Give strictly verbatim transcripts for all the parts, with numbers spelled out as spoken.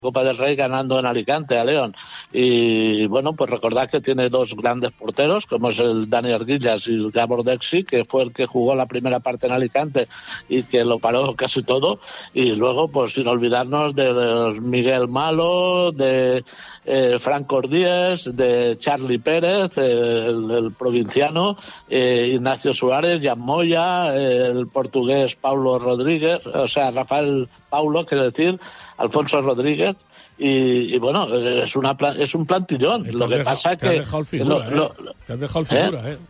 Copa del Rey ganando en Alicante a León. Y bueno, pues recordad que tiene dos grandes porteros, como es el Dani Arguillas y el Gabor Dexi, que fue el que jugó la primera parte en Alicante y que lo paró casi todo. Y luego, pues sin olvidarnos de Miguel Malo, de eh, Franco Díez, de Charly Pérez, eh, el, el provinciano, eh, Ignacio Suárez, Jan Moya, eh, el portugués Paulo Rodríguez, o sea, Rafael Paulo, quiero decir, Alfonso Rodríguez, y, y bueno, es una es un plantillón. Lo que pasa es que... Te has dejado figura, lo, lo, ¿eh? Te has dejado figura, ¿eh? ¿eh?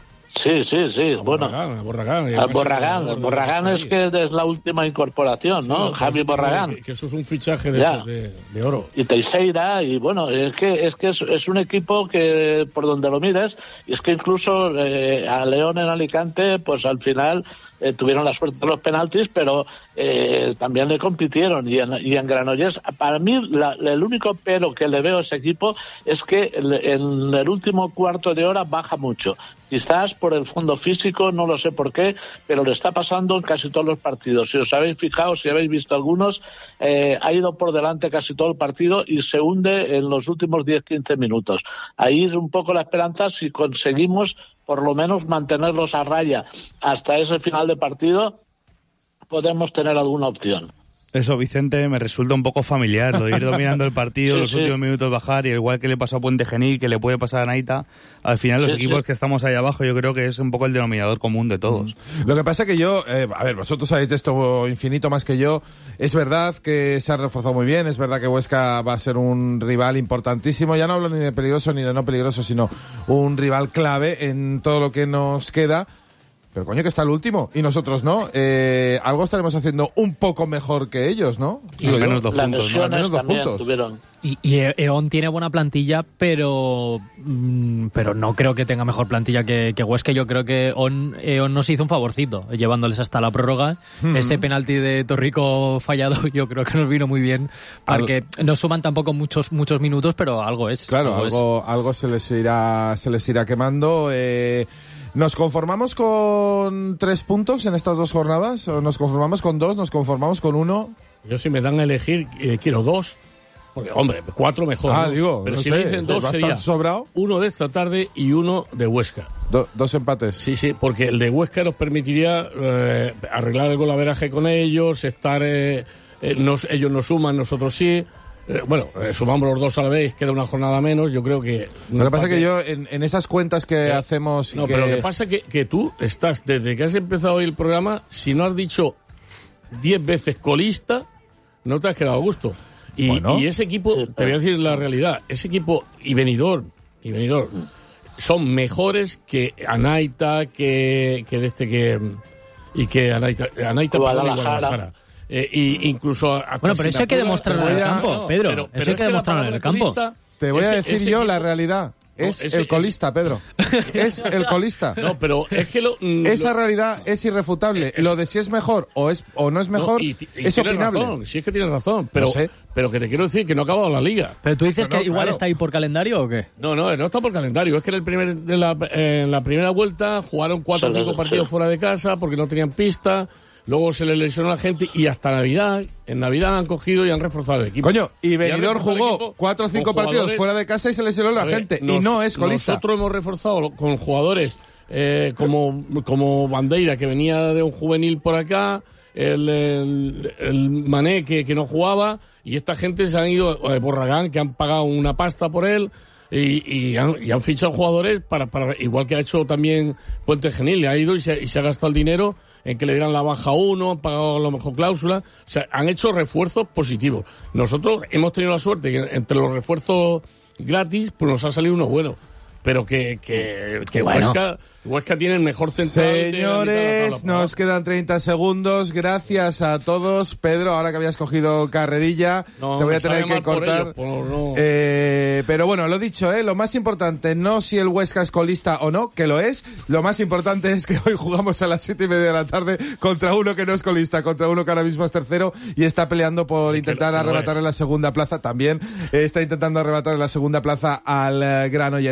Sí, sí, sí, a bueno. Borragán, a Borragán. A Borragán, el Borragán es que es la última incorporación, ¿no? Sí, Javi Borragán. Que, que eso es un fichaje de, esos, de, de oro. Y Teixeira, y bueno, es que es que es, es un equipo que por donde lo mires, y es que incluso eh, a León en Alicante, pues al final eh, tuvieron la suerte de los penaltis, pero eh, también le compitieron, y en, y en Granollers, para mí la, el único pero que le veo a ese equipo es que en, en el último cuarto de hora baja mucho. Quizás por el fondo físico, no lo sé por qué, pero le está pasando en casi todos los partidos. Si os habéis fijado, si habéis visto algunos, eh, ha ido por delante casi todo el partido y se hunde en los últimos diez a quince minutos. Ahí es un poco la esperanza si conseguimos por lo menos mantenerlos a raya hasta ese final de partido, podemos tener alguna opción. Eso, Vicente, me resulta un poco familiar, lo de ir dominando el partido, sí, los sí. últimos minutos bajar, y igual que le pasó a Puente Genil, que le puede pasar a Naita, al final los sí, equipos sí. que estamos ahí abajo, yo creo que es un poco el denominador común de todos. Lo que pasa que yo, eh, a ver, vosotros sabéis esto infinito más que yo, es verdad que se ha reforzado muy bien, es verdad que Huesca va a ser un rival importantísimo, ya no hablo ni de peligroso ni de no peligroso, sino un rival clave en todo lo que nos queda. Pero coño, que está el último y nosotros no. Eh, algo estaremos haciendo un poco mejor que ellos, ¿no? Y al menos dos Las puntos, ¿no? Al menos dos puntos. Tuvieron. Y, y E-ON tiene buena plantilla, pero mmm, pero no creo que tenga mejor plantilla que, que Huesca. Yo creo que E-ON, E-ON nos hizo un favorcito, llevándoles hasta la prórroga. Mm-hmm. Ese penalti de Torrico fallado yo creo que nos vino muy bien, porque Al... no suman tampoco muchos muchos minutos, pero algo es. Claro, algo, algo, es. algo se les irá se les irá quemando. Eh... ¿Nos conformamos con tres puntos en estas dos jornadas? ¿O nos conformamos con dos? ¿Nos conformamos con uno? Yo, si me dan a elegir, eh, quiero dos. Porque, hombre, cuatro mejor. Ah, ¿no? digo, pero no si sé, me dicen dos sería sobrado. Uno de esta tarde y uno de Huesca. Do, dos empates. Sí, sí, porque el de Huesca nos permitiría eh, arreglar el golaveraje con ellos, estar, eh, eh, nos, ellos nos suman, nosotros sí. Eh, bueno, eh, sumamos los dos a la vez, queda una jornada menos, yo creo que... Lo que pasa es que yo, en, en esas cuentas que eh, hacemos... No, que... pero lo que pasa es que, que tú estás, desde que has empezado hoy el programa, si no has dicho diez veces colista, no te has quedado a gusto. Y, bueno. y ese equipo, te voy a decir la realidad, ese equipo y Benidorm, y Benidorm, son mejores que Anaita, que, que de este que... y que Anaita, Anaita Guadalajara. Eh, y incluso a, bueno, pero eso hay que demostrarlo en el campo, no, Pedro. Pero, pero eso hay que demostrarlo en el campo. Te voy ese, a decir yo equipo, la realidad. Es no, ese, el colista, ese. Pedro. Es el colista. No, pero es que lo... Esa lo, realidad es irrefutable. Es, lo de si es mejor o es o no es mejor, no, y, y es opinable. Razón, sí, es que tienes razón. Pero, no sé. pero que te quiero decir que no ha acabado la liga. Pero tú dices pero que no, igual claro. está ahí por calendario o qué? No, no, no está por calendario. Es que en, el primer, en, la, en la primera vuelta jugaron cuatro o cinco partidos sí. fuera de casa porque no tenían pista. Luego se le lesionó a la gente y hasta Navidad, en Navidad han cogido y han reforzado el equipo. Coño, y Benidorm jugó cuatro o cinco partidos fuera de casa y se lesionó a la ver, gente. Nos, y no es colista. Nosotros hemos reforzado con jugadores eh, como, como Bandeira, que venía de un juvenil por acá, el, el, el Mané, que, que no jugaba, y esta gente se han ido, eh, Borragán, que han pagado una pasta por él, y, y, han, y han fichado jugadores para, para igual que ha hecho también Puente Genil, ha ido y se, y se ha gastado el dinero en que le dieran la baja uno, han pagado a lo mejor cláusula, o sea, han hecho refuerzos positivos. Nosotros hemos tenido la suerte que entre los refuerzos gratis, pues nos ha salido uno bueno. Pero que, que, que bueno. Huesca, Huesca tiene el mejor central. Señores, nos quedan treinta segundos. Gracias a todos. Pedro, ahora que habías cogido carrerilla, no, te voy a tener que cortar. Ellos, por, no. eh, pero bueno, lo dicho, ¿eh? Lo más importante, no si el Huesca es colista o no, que lo es. Lo más importante es que hoy jugamos a las siete y media de la tarde contra uno que no es colista, contra uno que ahora mismo es tercero y está peleando por y intentar que, que arrebatar en la segunda plaza. También eh, está intentando arrebatar en la segunda plaza al uh, Granollers. Eso será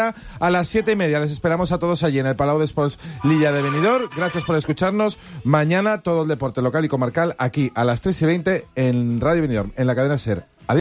será a las siete y media. Les esperamos a todos allí en el Palau de Sports Lilla de Benidorm. Gracias por escucharnos. Mañana todo el deporte local y comarcal aquí a las tres y veinte en Radio Benidorm, en la cadena SER. Adiós.